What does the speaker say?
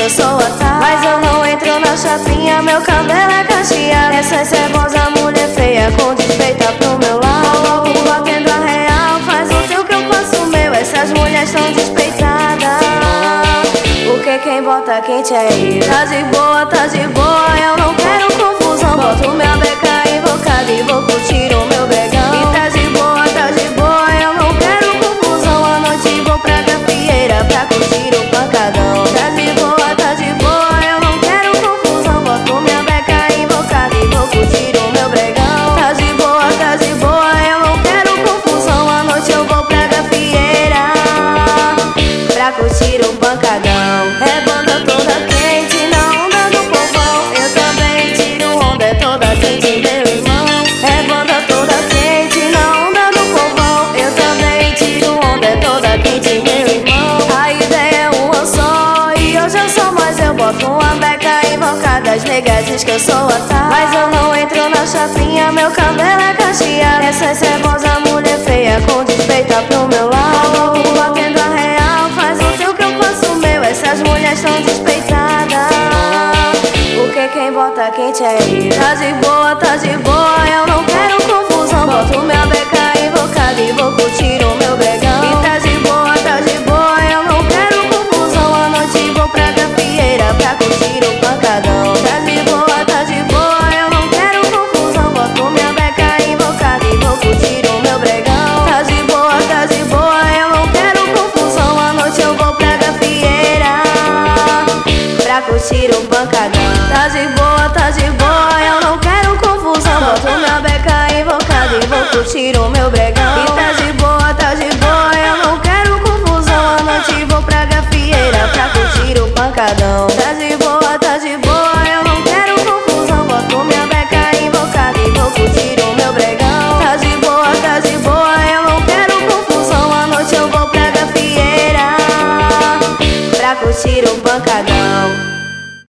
eu sou otário. Mas eu não entro na chapinha, meu cabelo é cacheado. Essa cebosa mulher feia com despeita pro meu lado. Coloco batendo a real, faz o teu que eu faço o meu. Essas mulheres tão despeitadas, porque quem bota quente é eu. Tá de boa, eu não quero confusão. Boto minha beca invocada e vou curtir o meu begão. E tá de boa, eu não quero confusão. À noite vou pra gafieira pra curtir o pancadão. Tá de boa, eu não quero confusão. Boto minha beca invocada e vou curtir o meu begão. Tá de boa, eu não quero confusão. À noite eu vou pra gafieira pra curtir o pancadão. É banda toda quente na onda do povão. Eu também tiro onda, é toda quente, meu irmão. É banda toda quente na onda do povão. Eu também tiro onda, é toda quente, meu irmão. A ideia é uma só e hoje eu sou mais. Eu boto uma beca invocada, as negas diz que eu sou otário. Mas eu não entro na chapinha, meu cabelo é cacheado. Essa